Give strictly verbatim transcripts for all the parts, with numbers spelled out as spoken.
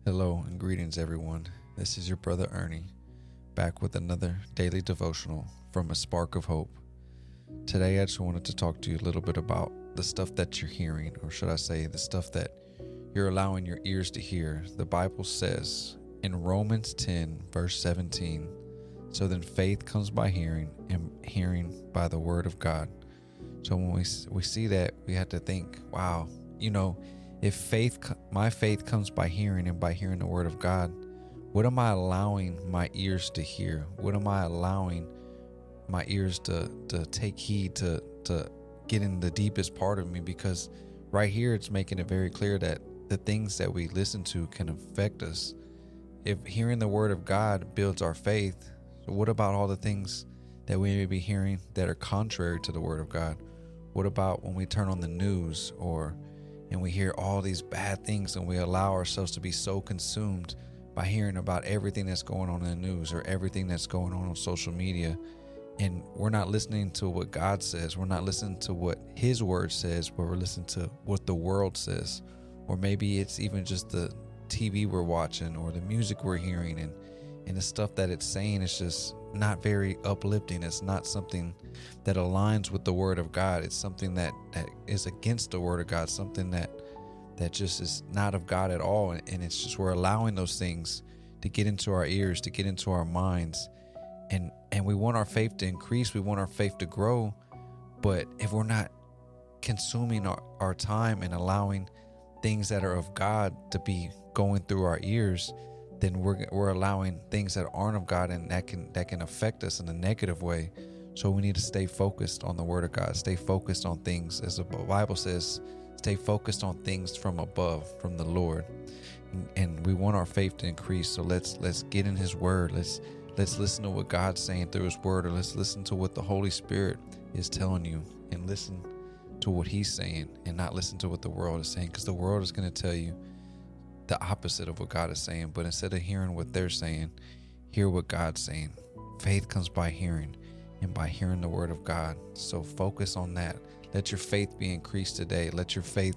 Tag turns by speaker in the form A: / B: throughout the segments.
A: Hello and greetings, everyone. This is your brother Ernie, back with another daily devotional from A Spark of Hope. Today, I just wanted to talk to you a little bit about the stuff that you're hearing, or should I say, the stuff that you're allowing your ears to hear. The Bible says in Romans ten, verse seventeen, "So then faith comes by hearing, and hearing by the word of God." So when we we see that, we have to think, wow, you know, if faith, my faith comes by hearing and by hearing the word of God, what am I allowing my ears to hear? What am I allowing my ears to, to take heed to, to get in the deepest part of me? Because right here, it's making it very clear that the things that we listen to can affect us. If hearing the word of God builds our faith, what about all the things that we may be hearing that are contrary to the word of God? What about when we turn on the news or and we hear all these bad things, and we allow ourselves to be so consumed by hearing about everything that's going on in the news or everything that's going on on social media, and we're not listening to what God says. We're not listening to what his word says, but we're listening to what the world says. Or maybe it's even just the T V we're watching or the music we're hearing, and and the stuff that it's saying is just not very uplifting. It's not something that aligns with the word of God. It's something that, that is against the word of God, something that that just is not of God at all. And, and it's just we're allowing those things to get into our ears, to get into our minds. And, and we want our faith to increase. We want our faith to grow. But if we're not consuming our, our time and allowing things that are of God to be going through our ears, then we're we're allowing things that aren't of God, and that can that can affect us in a negative way. So we need to stay focused on the word of God, stay focused on things, as the Bible says, stay focused on things from above, from the Lord. And, and we want our faith to increase. So let's let's get in his word. Let's let's listen to what God's saying through his word, or let's listen to what the Holy Spirit is telling you, and listen to what he's saying, and not listen to what the world is saying, because the world is going to tell you the opposite of what God is saying. But instead of hearing what they're saying, hear what God's saying. Faith comes by hearing, and by hearing the word of God. So focus on that. Let your faith be increased today. Let your faith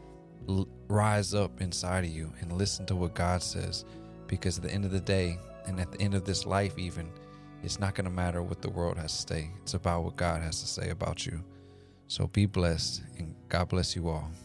A: l- rise up inside of you, and listen to what God says. Because at the end of the day, and at the end of this life even, it's not going to matter what the world has to say. It's about what God has to say about you. So be blessed, and God bless you all.